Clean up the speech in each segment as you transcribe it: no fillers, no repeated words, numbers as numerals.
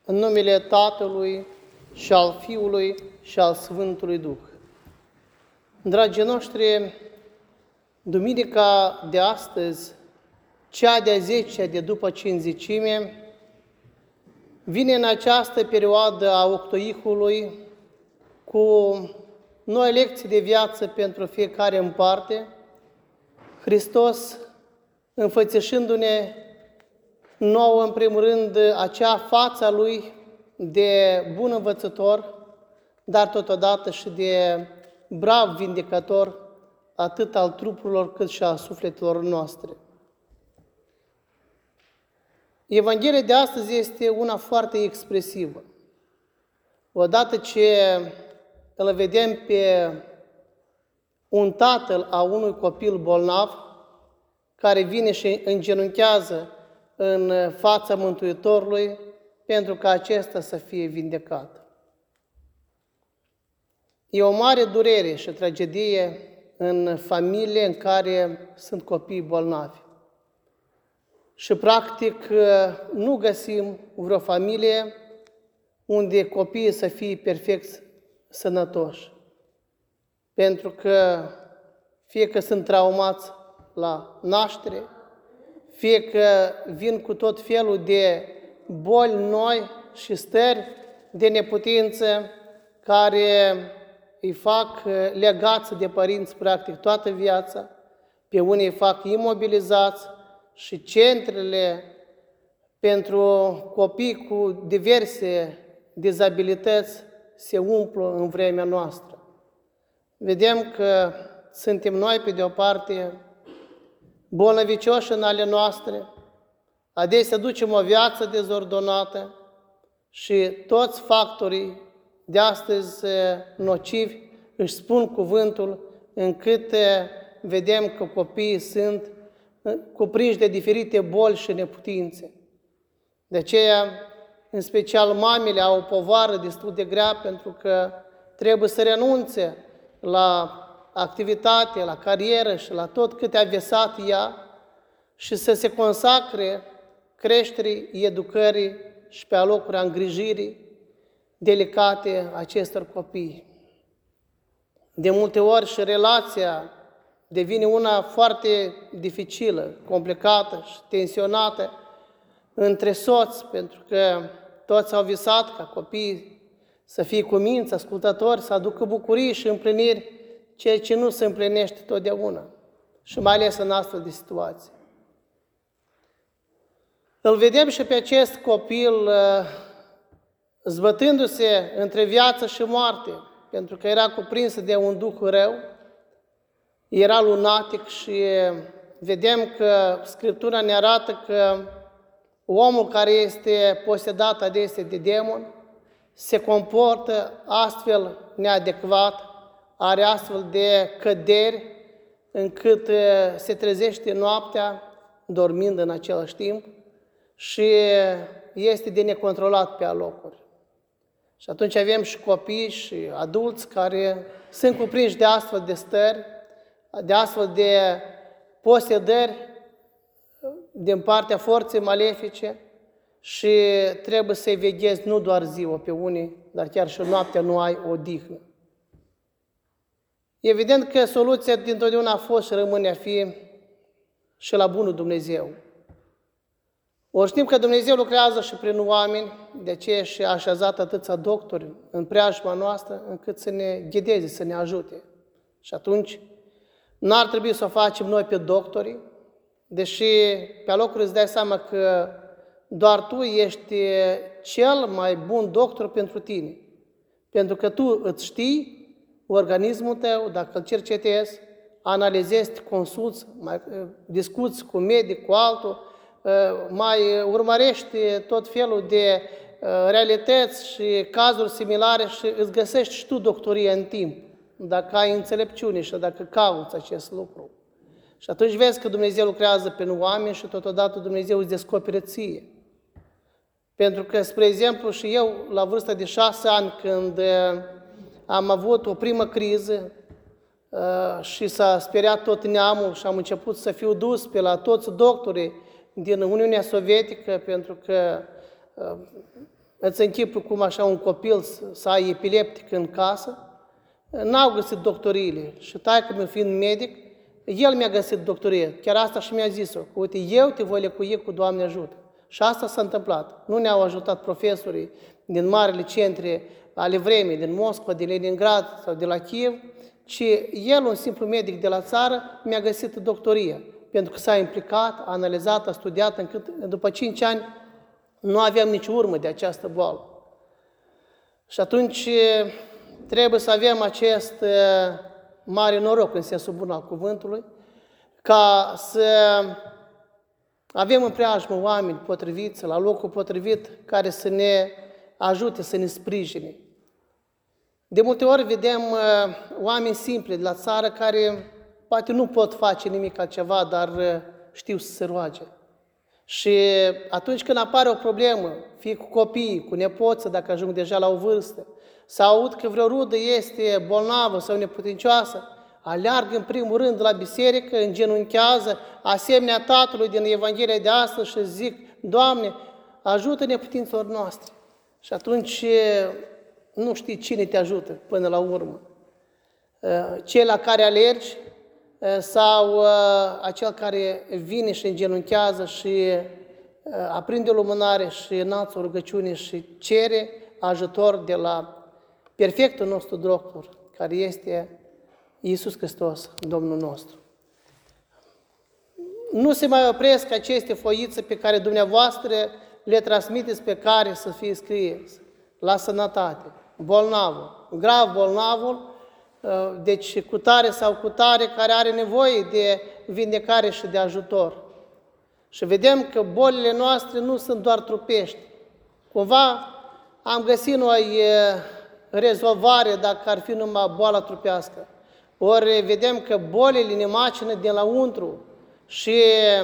În numele Tatălui și al Fiului și al Sfântului Duh. Dragii noștri, duminica de astăzi, cea de-a 10-a de după Cincizecime, vine în această perioadă a octoihului cu noi lecții de viață pentru fiecare în parte, Hristos înfățișându-ne nouă, în primul rând, acea fața Lui de bun învățător, dar totodată și de brav vindecator, atât al trupurilor cât și al sufletelor noastre. Evanghelia de astăzi este una foarte expresivă. Odată ce îl vedem pe un tatăl a unui copil bolnav, care vine și îngenunchează în fața Mântuitorului pentru ca acesta să fie vindecat. E o mare durere și tragedie în familie în care sunt copii bolnavi. Și practic nu găsim vreo familie unde copiii să fie perfect sănătoși. Pentru că fie că sunt traumați la naștere, fie că vin cu tot felul de boli noi și stări de neputință care îi fac legați de părinți practic toată viața, pe unii îi fac imobilizați și centrele pentru copii cu diverse dizabilități se umplu în vremea noastră. Vedem că suntem noi, pe de o parte, bolnăvicioși în ale noastre, adesea ducem o viață dezordonată și toți factorii de astăzi nocivi își spun cuvântul încât vedem că copiii sunt cuprinși de diferite boli și neputințe. De aceea, în special mamele au o povară destul de grea pentru că trebuie să renunțe la activitate, la carieră și la tot cât a visat ea și să se consacre creșterii, educării și pe alocurile îngrijirii delicate acestor copii. De multe ori și relația devine una foarte dificilă, complicată și tensionată între soți, pentru că toți au visat ca copiii să fie cuminți, ascultători, să aducă bucurii și împliniri, ceea ce nu se împlinește totdeauna, și mai ales în astfel de situații. Îl vedem și pe acest copil zbătându-se între viață și moarte, pentru că era cuprins de un duh rău, era lunatic și vedem că Scriptura ne arată că omul care este posedat adesea de demon se comportă astfel neadecvat, are astfel de căderi încât se trezește noaptea dormind în același timp și este de necontrolat pe alocuri. Și atunci avem și copii și adulți care sunt cuprinși de astfel de stări, de astfel de posedări din partea forței malefice și trebuie să-i veghezi nu doar ziua pe unii, dar chiar și noaptea nu ai odihnă. Evident că soluția dintotdeauna a fost și rămâne a fi și la bunul Dumnezeu. Ori știm că Dumnezeu lucrează și prin oameni, de aceea și a așezat atâția doctori în preajma noastră, încât să ne ghideze, să ne ajute. Și atunci, n-ar trebui să o facem noi pe doctorii, deși pe alocuri îți dai seama că doar tu ești cel mai bun doctor pentru tine. Pentru că tu îți știi organismul tău, dacă îl cercetezi, analizezi, te consulți, mai discuți cu medic, cu altul, mai urmărești tot felul de realități și cazuri similare și îți găsești și tu doctoria în timp, dacă ai înțelepciune și dacă cauți acest lucru. Și atunci vezi că Dumnezeu lucrează pe oameni și totodată Dumnezeu îți descoperă ție. Pentru că, spre exemplu, și eu, la vârsta de 6 ani, când am avut o primă criză și s-a speriat tot neamul și am început să fiu dus pe la toți doctorii din Uniunea Sovietică, pentru că Îți închipui cum așa un copil să ai epileptic în casă, n-au găsit doctoriile și taică-miu fiind medic, el mi-a găsit doctorie. Chiar asta și mi-a zis-o. Uite, eu te voi lecui cu Doamne ajută. Și asta s-a întâmplat. Nu ne-au ajutat profesorii din marile centre ale vremii, din Moscova, din Leningrad sau de la Kiev, ci el, un simplu medic de la țară, mi-a găsit doctorie. Pentru că s-a implicat, a analizat, a studiat, încât după 5 ani nu aveam nici urmă de această boală. Și atunci trebuie să avem acest mare noroc, în sensul bun al cuvântului, ca să avem în preajmă oameni potriviți, la locul potrivit, care să ne ajute, să ne sprijine. De multe ori vedem oameni simpli de la țară care poate nu pot face nimic altceva, dar știu să se roage. Și atunci când apare o problemă, fie cu copiii, cu nepoții, dacă ajung deja la o vârstă, sau aud că vreo rudă este bolnavă sau neputincioasă, aleargă în primul rând la biserică, îngenunchează, asemenea tatălui din Evanghelia de astăzi și zic, Doamne, ajută neputinților noastre. Și atunci nu știi cine te ajută până la urmă. Cei la care alergi sau acel care vine și îngenunchează și aprinde o lumânare și înalță o rugăciune și cere ajutor de la perfectul nostru doctor, care este Iisus Hristos, Domnul nostru. Nu se mai opresc aceste foițe pe care dumneavoastră le transmiteți pe care să fie scrise la sănătate, bolnavul, grav bolnavul, deci cu tare sau cu tare care are nevoie de vindecare și de ajutor. Și vedem că bolile noastre nu sunt doar trupești. Cumva am găsit noi rezolvare dacă ar fi numai boala trupească. Ori vedem că bolile ne macină de lăuntru și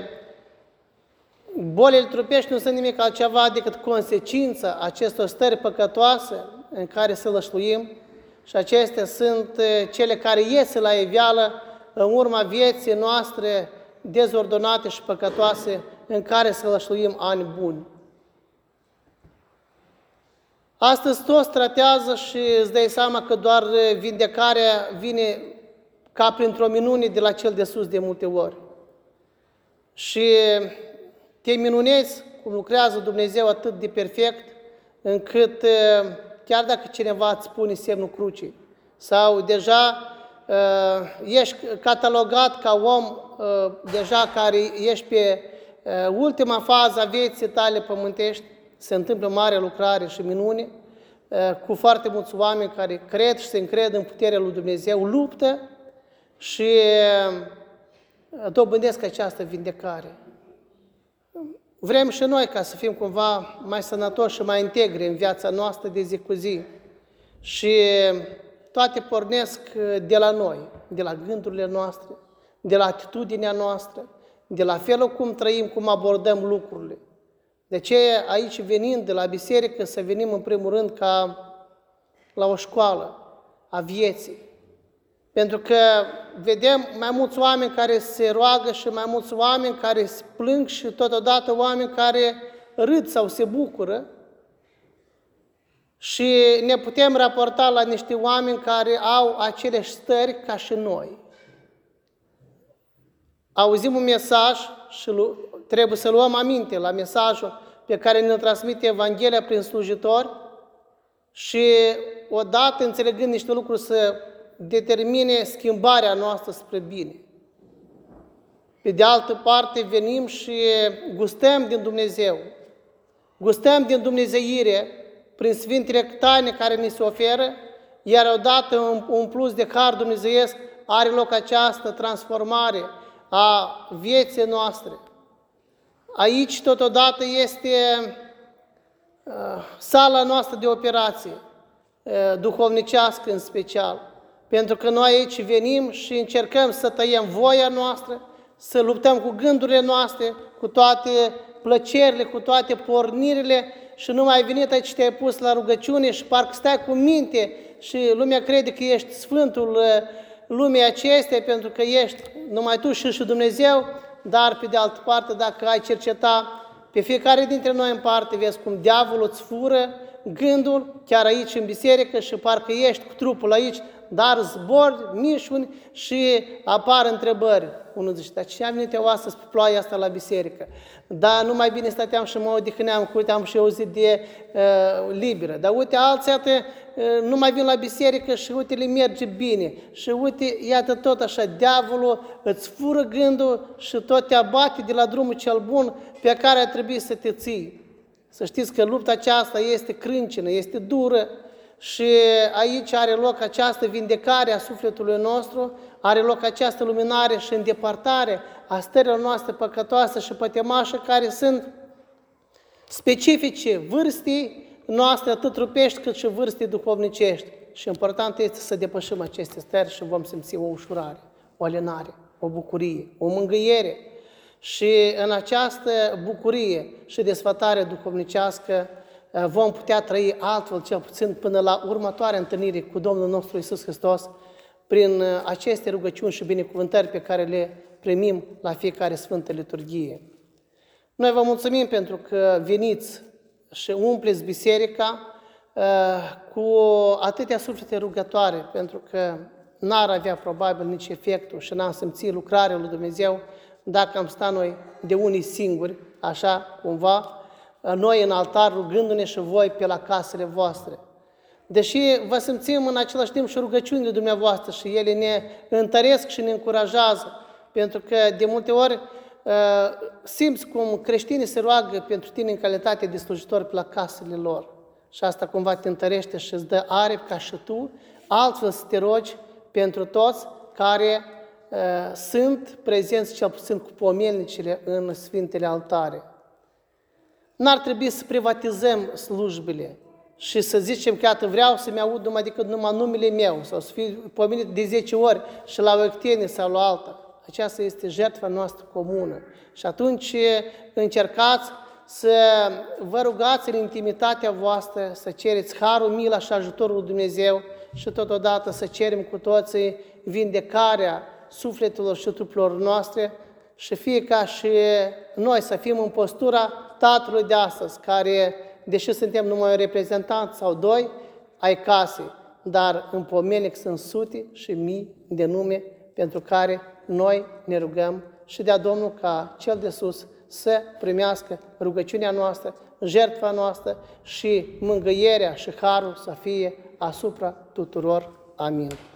bolile trupești nu sunt nimic altceva decât consecința acestor stări păcătoase în care să lășluim și acestea sunt cele care iese la iveală în urma vieții noastre dezordonate și păcătoase în care să lășluim ani buni. Astăzi toți tratează și îți dai seama că doar vindecarea vine ca printr-o minune de la cel de sus de multe ori. Și te minunezi cum lucrează Dumnezeu atât de perfect, încât chiar dacă cineva îți pune semnul crucii sau deja ești catalogat ca om deja care ești pe ultima fază a vieții tale pământești, se întâmplă mare lucrare și minune cu foarte mulți oameni care cred și se încred în puterea lui Dumnezeu, luptă și dobândesc această vindecare. Vrem și noi ca să fim cumva mai sănătoși și mai integri în viața noastră de zi cu zi. Și toate pornesc de la noi, de la gândurile noastre, de la atitudinea noastră, de la felul cum trăim, cum abordăm lucrurile. De ce aici venind de la biserică să venim în primul rând ca la o școală a vieții. Pentru că vedem mai mulți oameni care se roagă și mai mulți oameni care se plâng și totodată oameni care râd sau se bucură și ne putem raporta la niște oameni care au aceleași stări ca și noi. Auzim un mesaj și trebuie să luăm aminte la mesajul pe care ne-l transmite Evanghelia prin slujitori și odată înțelegând niște lucruri să determine schimbarea noastră spre bine. Pe de altă parte venim și gustăm din Dumnezeu, gustăm din dumnezeire prin Sfintele taine care ni se oferă, iar odată un plus de har dumnezeiesc are loc această transformare a vieții noastre. Aici totodată este sala noastră de operație, duhovnicească în special. Pentru că noi aici venim și încercăm să tăiem voia noastră, să luptăm cu gândurile noastre, cu toate plăcerile, cu toate pornirile și nu mai venit aici, te-ai pus la rugăciune și parcă stai cu minte și lumea crede că ești Sfântul lumii acesteia pentru că ești numai tu și Dumnezeu, dar pe de altă parte dacă ai cerceta Pe fiecare dintre noi în parte vezi cum diavolul îți fură gândul chiar aici în biserică și parcă ești cu trupul aici, dar zbori, mișuni și apar întrebări. Unul zice, dar ce am venit eu astăzi pe ploaia asta la biserică? Da, nu mai bine stăteam și mă odihneam, că uite am și o zi de liberă. Dar uite, alții nu mai vin la biserică și uite, le merge bine. Și uite, iată tot așa, diavolul îți fură gândul și tot te abate de la drumul cel bun pe care ar trebui să te ții. Să știți că lupta aceasta este crâncenă, este dură și aici are loc această vindecare a sufletului nostru, are loc această luminare și îndepărtare a stărilor noastre păcătoase și pătemașe care sunt specifice vârstii noastre, atât trupești cât și vârstii duhovnicești. Și important este să depășim aceste stări și vom simți o ușurare, o alinare, o bucurie, o mângâiere. Și în această bucurie și desfătare duhovnicească vom putea trăi altfel, cel puțin până la următoarea întâlnire cu Domnul nostru Iisus Hristos, prin aceste rugăciuni și binecuvântări pe care le primim la fiecare Sfântă Liturghie. Noi vă mulțumim pentru că veniți și umpleți biserica cu atâtea suflete rugătoare, pentru că n-ar avea probabil nici efectul și n-am simțit lucrarea lui Dumnezeu dacă am stat noi de unii singuri, așa cumva, noi în altar rugându-ne și voi pe la casele voastre. Deși vă simțim în același timp și rugăciunile dumneavoastră și ele ne întăresc și ne încurajează, pentru că de multe ori simți cum creștinii se roagă pentru tine în calitate de slujitor pe la casele lor. Și asta cumva te întărește și îți dă aripi ca și tu, altfel să te rogi pentru toți care sunt prezenți cel puțin cu pomelnicile în Sfintele Altare. N-ar trebui să privatizăm slujbele și să zicem că iată vreau să-mi aud numai numele meu sau să fiu pomenit de 10 ori și la o ectenie sau la alta. Aceasta este jertfa noastră comună. Și atunci încercați să vă rugați în intimitatea voastră, să cereți harul, mila și ajutorul lui Dumnezeu și totodată să cerem cu toții vindecarea sufletelor și trupurilor noastre și fie ca și noi să fim în postura Tatălui de astăzi, care, deși suntem numai un reprezentant sau doi ai casei, dar în pomenic sunt sute și mii de nume pentru care noi ne rugăm și dea Domnul ca Cel de sus să primească rugăciunea noastră, jertfa noastră și mângâierea și harul să fie asupra tuturor. Amin.